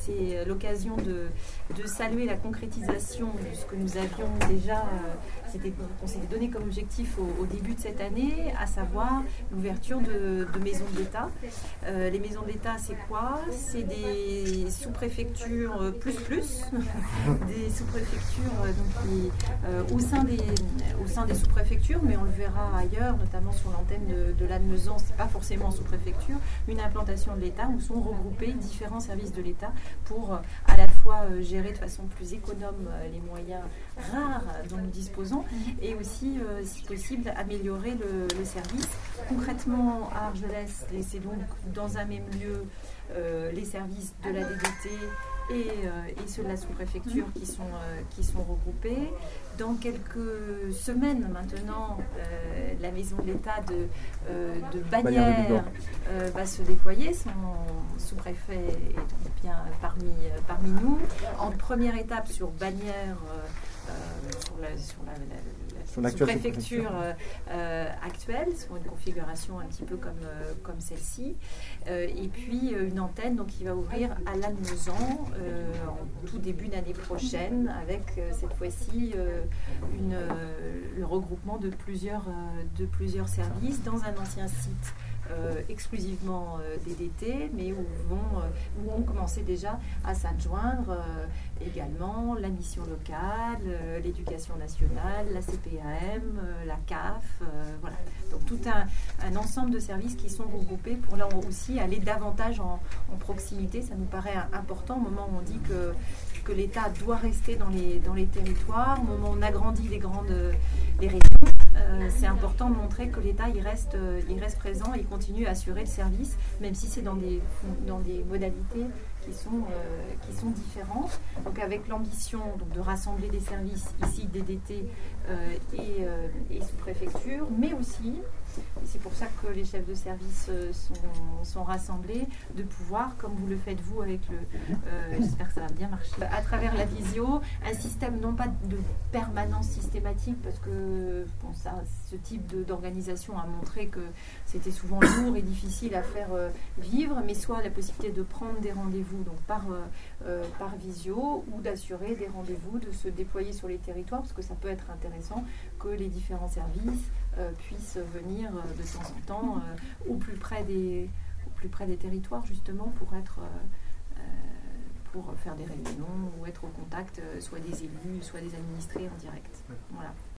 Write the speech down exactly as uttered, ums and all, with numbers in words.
c'est l'occasion de, de saluer la concrétisation de ce que nous avions déjà, euh, c'était, qu'on s'était donné comme objectif au, au début de cette année, à savoir l'ouverture de, de maisons de l'État. Euh, les maisons de l'État, c'est quoi? C'est des sous-préfectures plus plus, des sous-préfectures euh, donc, qui, euh, au sein des, au sein des sous-préfectures, mais on le verra ailleurs, notamment sur l'antenne de, de l'Annezan, c'est pas forcément sous-préfecture, une implantation de l'État où sont regroupés différents services de l'État pour euh, à la fois euh, gérer de façon plus économe euh, les moyens rares dont nous disposons et aussi, euh, si possible, améliorer le, le service. Concrètement, à Argelès, c'est donc dans un même lieu euh, les services de la D D T et, euh, et ceux de la sous-préfecture qui sont, euh, qui sont regroupés. Dans quelques semaines maintenant, euh, la maison de l'État de, euh, de Bagnères euh, va se déployer. Son sous-préfet est donc bien parmi, euh, parmi nous. En première étape sur Bagnères, euh, euh, sur la, sur la, la Sur l'actuelle sous-préfecture euh, euh, actuelle, sur une configuration un petit peu comme, euh, comme celle-ci. Euh, et puis euh, une antenne donc, qui va ouvrir à Lannemezan euh, en tout début d'année prochaine, avec euh, cette fois-ci euh, une, euh, le regroupement de plusieurs, euh, de plusieurs services dans un ancien site. Euh, exclusivement euh, D D T, mais où vont, euh, où ont commencé déjà à s'adjoindre euh, également la mission locale, euh, l'éducation nationale, la C P A M, euh, la C A F, euh, voilà. Donc tout un, un ensemble de services qui sont regroupés pour là aussi aller davantage en, en proximité. Ça nous paraît important au moment où on dit que que l'État doit rester dans les, dans les territoires, au moment où on agrandit les grandes les régions. Euh, c'est important de montrer que l'État il reste, il reste présent et continue à assurer le service, même si c'est dans des, dans des modalités qui sont, euh, qui sont différentes. Donc avec l'ambition donc, de rassembler des services ici, D D T euh, et, euh, et sous-préfecture, mais aussi, et c'est pour ça que les chefs de service euh, sont, sont rassemblés, de pouvoir, comme vous le faites vous avec le, euh, j'espère que ça va bien marcher, à travers la visio, un système non pas de permanence systématique, parce que bon, ça, ce type de, d'organisation a montré que c'était souvent lourd et difficile à faire euh, vivre, mais soit la possibilité de prendre des rendez-vous donc par, euh, euh, par visio, ou d'assurer des rendez-vous, de se déployer sur les territoires, parce que ça peut être intéressant que les différents services euh, puissent venir euh, de temps en temps euh, au plus près des, au plus près des territoires, justement, pour être euh, euh, pour faire des réunions ou être au contact euh, soit des élus, soit des administrés en direct. Voilà.